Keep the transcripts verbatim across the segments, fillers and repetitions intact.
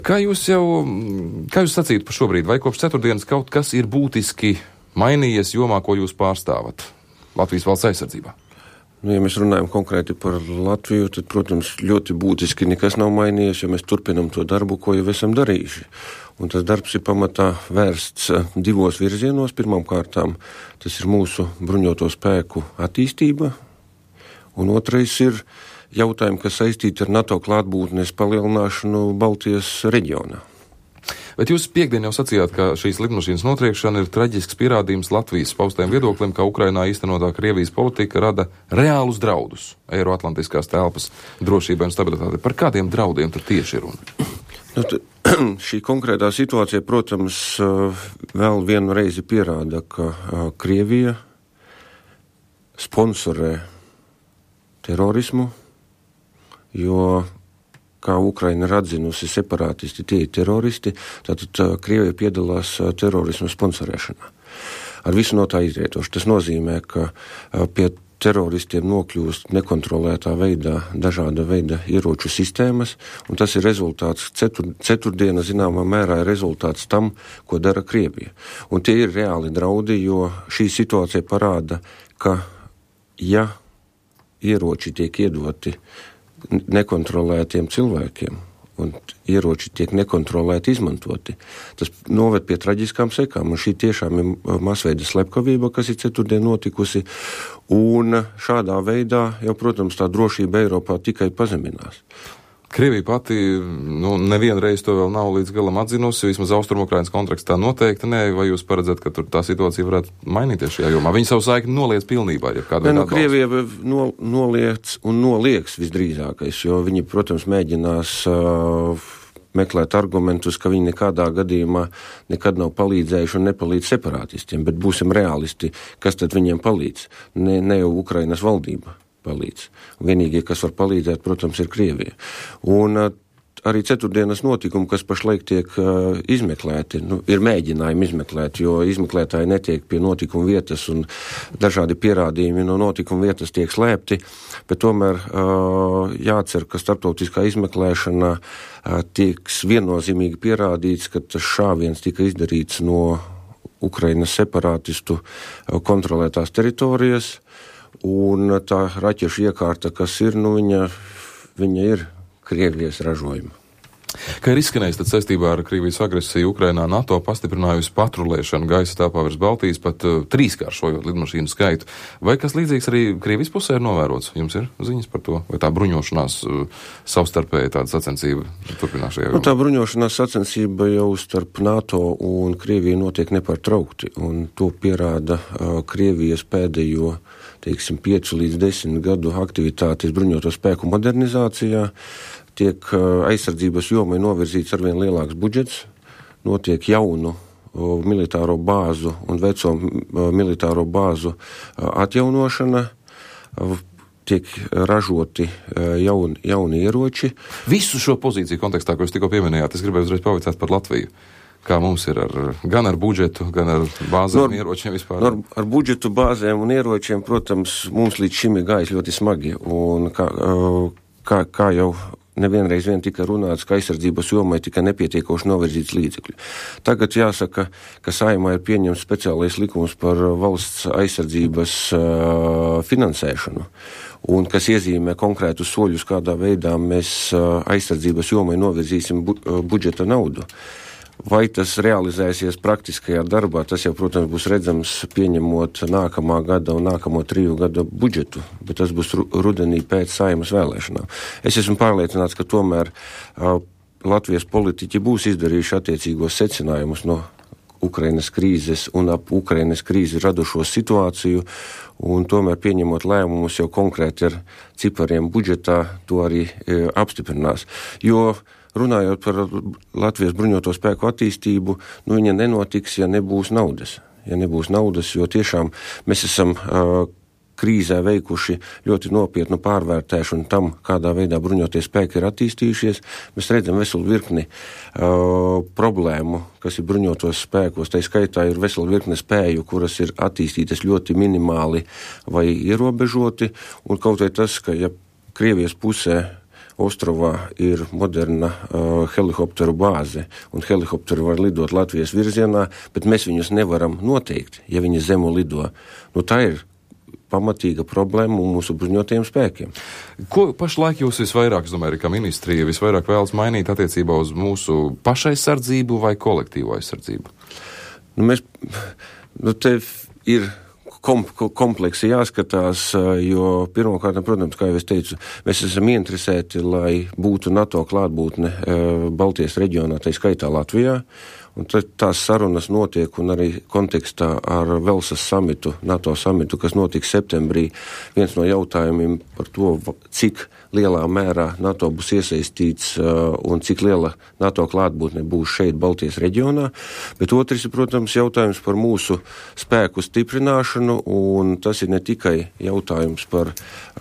Kā jūs jau, kā jūs sacītu par šobrīd, vai kopš ceturtdienas kaut kas ir būtiski mainījies jomā, ko jūs pārstāvat Latvijas valsts aizsardzībā? Nu, ja mēs runājam konkrēti par Latviju, tad, protams, ļoti būtiski nekas nav mainījies, jo mēs turpinam to darbu, ko jau esam darījuši. Un tas darbs ir pamatā vērsts divos virzienos. Pirmām kārtām tas ir mūsu bruņoto spēku attīstība, un otrais ir jautājumi, kas saistīti ar NATO klātbūtnes palielināšanu Baltijas reģionā. Bet jūs piekdien jau sacījāt, ka šīs lidmašīnas notriekšana ir traģisks pierādījums Latvijas paustajiem viedoklim, ka Ukrainā īstenotā Krievijas politika rada reālus draudus Eiroatlantiskās telpas drošībai un stabilitātei. Par kādiem draudiem tad tieši ir runa? Nu, t- šī konkrētā situācija, protams, vēl vienu reizi pierāda, ka Krievija sponsorē terorismu, jo kā Ukraina ir atzinusi separātisti, tie ir teroristi, tātad Krievija piedalās terorismu sponsorēšanā. Ar visu no tā izrietoši. Tas nozīmē, ka pie teroristiem nokļūst nekontrolētā veidā dažāda veida ieroču sistēmas, un tas ir rezultāts, cetur, ceturtdiena zināmā mērā ir rezultāts tam, ko dara Krievija. Un tie ir reāli draudi, jo šī situācija parāda, ka ja ieroči tiek iedoti nekontrolētiem cilvēkiem un ieroči tiek nekontrolēti izmantoti, tas noved pie traģiskām sekām, un šī tiešām ir masveida slepkavība, kas ir ceturtdien notikusi, un šādā veidā jau, protams, tā drošība Eiropā tikai pazeminās. Krievija pati, nu, nevienreiz to vēl nav līdz galam atzinusi, vismaz Austrumu-Ukrainas kontekstā noteikti nē, vai jūs paredzat, ka tur tā situācija varētu mainīties šajā jomā? Viņi savu saikni noliec pilnībā, ja kādu veidu atbalstu. Krievija no, noliec un nolieks visdrīzākais, jo viņi, protams, mēģinās uh, meklēt argumentus, ka viņi nekādā gadījumā nekad nav palīdzējuši un nepalīdz separātistiem, bet būsim realisti, kas tad viņiem palīdz? Ne, ne jau Ukrainas valdība palīdz. Vienīgie, kas var palīdzēt, protams, ir Krievija. Un uh, arī ceturtdienas notikumi, kas pašlaik tiek uh, izmeklēti, nu, ir mēģinājumi izmeklēt, jo izmeklētāji netiek pie notikuma vietas un dažādi pierādījumi no notikuma vietas tiek slēpti, bet tomēr uh, jācer, ka starptautiskā izmeklēšana uh, tieks viennozīmīgi pierādīts, ka tas šāviens tika izdarīts no Ukrainas separātistu uh, kontrolētās teritorijas, un tā raķešu iekārta, kas ir, nu, viņa, viņa ir Krievijas ražojuma. Kā ir izskanējis, tad saistībā ar Krievijas agresiju Ukrainā NATO pastiprinājusi patrulēšanu gaisa telpā virs Baltijas, pat uh, trīskāršojot lidmašīnu skaitu. Vai kas līdzīgs arī Krievijas pusē ir novērots? Jums ir ziņas par to? Vai tā bruņošanās uh, savstarpēji tāda sacensība turpinās šajā jomā? Nu, tā bruņošanās sacensība jau starp NATO un Krieviju notiek nepārtraukti, un to pierāda uh, Krievijas pēdējo, teiksim, piecu līdz desmit gadu aktivitātes bruņoto spēku modernizācijā. Tiek aizsardzības jomai novirzīts arvien lielāks budžets, notiek jaunu o, militāro bāzu un veco o, militāro bāzu o, atjaunošana, o, tiek ražoti jauni, jauni ieroči. Visu šo pozīciju kontekstā, ko jūs tikko pieminējāt, es gribēju uzreiz pavaicāt par Latviju. Kā mums ir ar, gan ar budžetu, gan ar bāzēm un ieročiem vispār? Ar, ar budžetu, bāzēm un ieročiem, protams, mums līdz šim ir gājis ļoti smagi. Un kā, kā, kā jau nevienreiz vien tika runāts, ka aizsardzības jomai tika nepietiekoši novirzīts līdzekļi. Tagad jāsaka, ka Saeimā ir pieņemts speciālais likums par valsts aizsardzības uh, finansēšanu, un kas iezīmē konkrētus soļus, kādā veidā mēs uh, aizsardzības jomai novirzīsim bu- uh, budžeta naudu. Vai tas realizēsies praktiskajā darbā, tas jau, protams, būs redzams pieņemot nākamā gada un nākamo triju gada budžetu, bet tas būs rudenī pēc Saeimas vēlēšanām. Es esmu pārliecināts, ka tomēr uh, Latvijas politiķi būs izdarījuši attiecīgos secinājumus no Ukrainas krīzes un ap Ukrainas krīzi radušo situāciju, un tomēr pieņemot lēmumus jau konkrēti ar cipariem budžetā, to arī e, apstiprinās. Jo runājot par Latvijas bruņoto spēku attīstību, nu viņa nenotiks, ja nebūs naudas. Ja nebūs naudas, jo tiešām mēs esam uh, krīzē veikuši ļoti nopietnu pārvērtēšanu tam, kādā veidā bruņotie spēki ir attīstījušies. Mēs redzam veselu virkni uh, problēmu, kas ir bruņotos spēkos. Tā skaitā ir vesela virkne spēju, kuras ir attīstītas ļoti minimāli vai ierobežoti, un kaut vai tas, ka ja Krievijas pusē Ostrovā ir moderna uh, helikopteru bāze, un helikopteri var lidot Latvijas virzienā, bet mēs viņus nevaram noteikt, ja viņi zemu lido. Nu, tā ir pamatīga problēma mūsu bruņotajiem spēkiem. Ko pašlaik jūs visvairāk, es domāju, kā ministrija, visvairāk vēlas mainīt attiecībā uz mūsu pašaizsardzību vai kolektīvo aizsardzību? Nu, mēs, nu, te ir kom, kompleksi jāskatās, jo pirmkārt, protams, kā jau es teicu, mēs esam ieinteresēti, lai būtu NATO klātbūtne Baltijas reģionā, tai skaitā Latvijā. Un tās sarunas notiek, un arī kontekstā ar Velsas samitu, NATO samitu, kas notiks septembrī, viens no jautājumiem par to, cik lielā mērā NATO būs iesaistīts uh, un cik liela NATO klātbūtne būs šeit Baltijas reģionā. Bet otrs ir, protams, jautājums par mūsu spēku stiprināšanu, un tas ir ne tikai jautājums par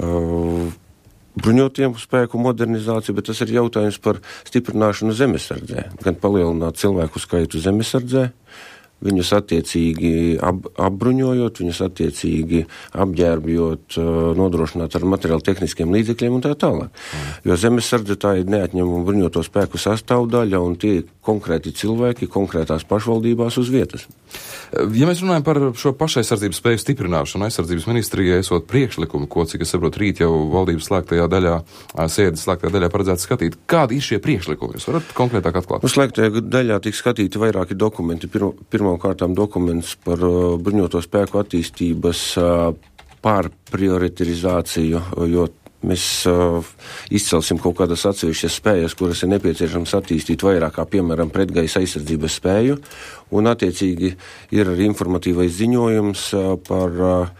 uh, bruņotiem spēku modernizāciju, bet tas ir jautājums par stiprināšanu zemesardzē. Gan palielināt cilvēku skaitu zemesardzē, viņus attiecīgi ap, apbruņojot, viņus attiecīgi apģērbjot, nodrošināt ar materiāli tehniskiem līdzekļiem un tā tālāk. Mm. Jo zemesardze tā ir neatņemama bruņoto spēku sastāvdaļa un tie konkrēti cilvēki konkrētās pašvaldībās uz vietas. Ja mēs runājam par šo pašaizsardzības spēju stiprināšanu, aizsardzības ministrijai esot priekšlikumu, ko, cik es saprotu, rīt jau valdības slēgtajā daļā, sēdes slēgtajā daļā paredzēts skatīt. Kādi ir šie priekšlikumi? Jūs varat konkrētāk atklāt? Nu, slēgtajā daļā tiks skatīti vairāki dokumenti. Pirm, pirmām kārtām dokuments par uh, bruņoto spēku attīstības uh, pārprioritizāciju, jo mēs uh, izcelsim kaut kādas atsevišķas spējas, kuras ir nepieciešams attīstīt vairāk, kā piemēram pretgaisa aizsardzības spēju, un attiecīgi ir arī informatīvais ziņojums uh, par uh,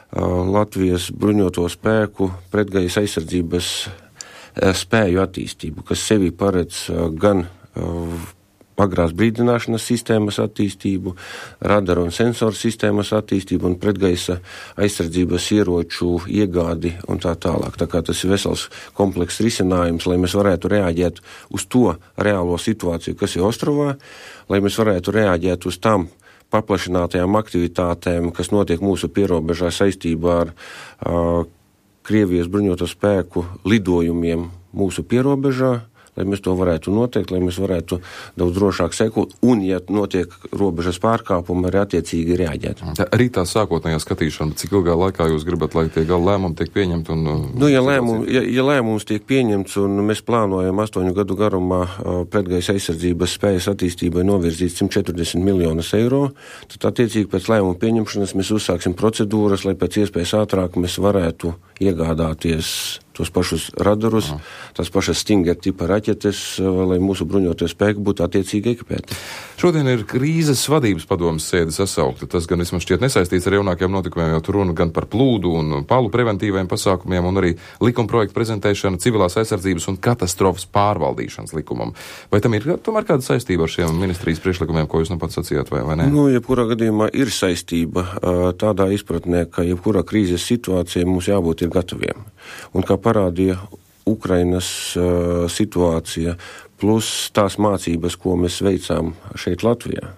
Latvijas bruņoto spēku pretgaisa aizsardzības uh, spēju attīstību, kas sevi paredz uh, gan uh, agrās brīdināšanas sistēmas attīstību, radaru un sensoru sistēmas attīstību un pretgaisa aizsardzības ieroču iegādi un tā tālāk. Tā kā tas ir vesels komplekss risinājums, lai mēs varētu reaģēt uz to reālo situāciju, kas ir Ostrovā, lai mēs varētu reaģēt uz tām paplašinātajām aktivitātēm, kas notiek mūsu pierobežā saistībā ar uh, Krievijas bruņoto spēku lidojumiem mūsu pierobežā, lai mēs to varētu noteikt, lai mēs varētu daudz drošāk sekot, un, ja notiek robežas pārkāpumi, arī attiecīgi reaģēt. Arī tā sākotnējā skatīšana, cik ilgā laikā jūs gribat, lai tie gala lēmumi tiek pieņemti? Un, nu, ja, lēmum, ja, ja lēmums tiek pieņemts, un mēs plānojam astoņu gadu garumā pretgaisa aizsardzības spējas attīstībai novirzīt simt četrdesmit miljonus eiro, tad attiecīgi pēc lēmuma pieņemšanas mēs uzsāksim procedūras, lai pēc iespējas ātrāk mēs varētu iegādāties tos pašus radarus, Aha. tās pašas Stinger tipa raķetes, lai mūsu bruņotie spēki būtu attiecīgi ekipēti. Šodien ir krīzes vadības padomes sēde sasaukta. Tas gan vismaz šķiet nesaistīts ar jaunākiem notikumiem, jo tur runa gan par plūdu un palu preventīviem pasākumiem, un arī likuma projektu prezentēšana civilās aizsardzības un katastrofas pārvaldīšanas likumam. Vai tam ir tomēr kāda saistība ar šiem ministrijas priekšlikumiem, ko jūs nu pats sacījāt, vai, vai ne? Nu, jebkurā gadījumā ir saistība tādā izpratnē, ka jebkurā krīzes situācija mums jābūt ir gataviem. Un kā parādīja Ukrainas uh, situācija, plus tās mācības, ko mēs veicām šeit Latvijā.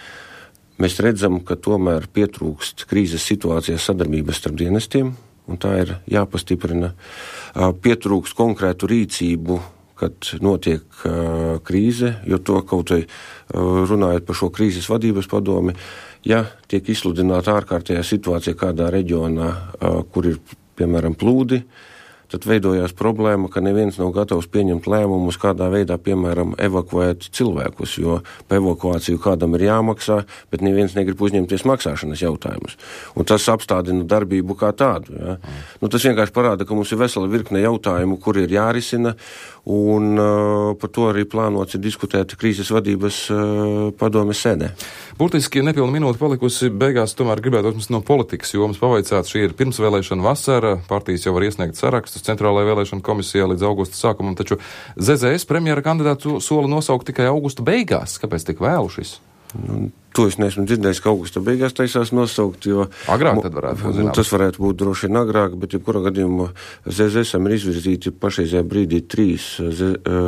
Mēs redzam, ka tomēr pietrūkst krīzes situācijās sadarbības starp dienestiem, un tā ir jāpastiprina. Uh, pietrūkst konkrētu rīcību, kad notiek uh, krīze, jo to kaut vai uh, runājot par šo krīzes vadības padomi, ja tiek izsludināta ārkārtējā situācija kādā reģionā, uh, kur ir, piemēram, plūdi, tad veidojās problēma, ka neviens nav gatavs pieņemt lēmumus, kādā veidā, piemēram, evakuēt cilvēkus, jo pa evakuāciju kādam ir jāmaksā, bet neviens negrib uzņemties maksāšanas jautājumus. Un tas apstādina darbību kā tādu. Ja? Nu, tas vienkārši parāda, ka mums ir vesela virkne jautājumu, kur ir jārisina, un uh, par to arī plānots ir diskutēt krīzes vadības uh, padomes sēdē. Burtiski nepilna minūte palikusi, beigās tomēr gribētu mums no politikas jomas pavaicāt. Šī ir pirmsvēlēšana vasara, partijas jau var iesniegt sarakstus centrālajā vēlēšana komisijā līdz augusta sākumam, taču Z Z S premjera kandidātu sola nosaukt tikai augusta beigās. Kāpēc tik vēlu šis? Nu, to es neesmu dzirdējis, ka augusta beigās taisās nosaukt, jo... Agrāk tad varētu būt, zināms. Tas varētu būt droši vien agrāk, bet jebkurā gadījumā Z Z S ir izvirzīti pašreizajā brīdī trīs Z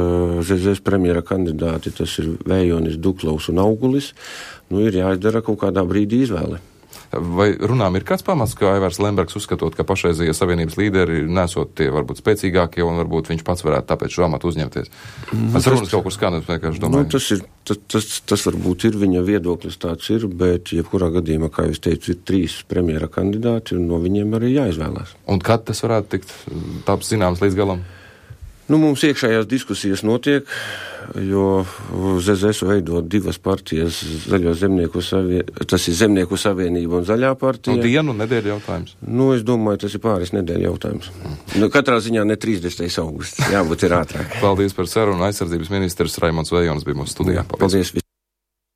Z S premjera kandidāti, tas ir Vējonis, Duklaus un Augulis. Nu, ir jāizdara kaut kādā brīdī izvēle. Vai runām ir kāds pamats, ka Aivārs Lembergs uzskatot, ka pašreizie savienības līderi nesot tie varbūt spēcīgākie un varbūt viņš pats varētu tāpēc šo amatu uzņemties? Nu, tas runas kaut kur skan, es vienkārši domāju. Nu, tas, ir, tas, tas, tas varbūt ir viņa viedoklis tāds ir, bet jebkurā gadījumā, kā jūs teicu, ir trīs premjera kandidāti un no viņiem arī jāizvēlās. Un kad tas varētu tikt tāds zināms līdz galam? Nu, mums iekšējās diskusijas notiek, jo Z Z S veido divas partijas, Zaļo zemnieku savienību, tas ir Zemnieku savienība un Zaļā partija. Nu, dienu un nedēļu jautājums. Nu, es domāju, tas ir pāris nedēļu jautājums. Mm. Nu, katrā ziņā ne trīsdesmitais augusts, jābūt ir ātrāk. Paldies par sarunu. Aizsardzības ministrs Raimonds Vējons bija mūsu studijā. Paldies. Paldies.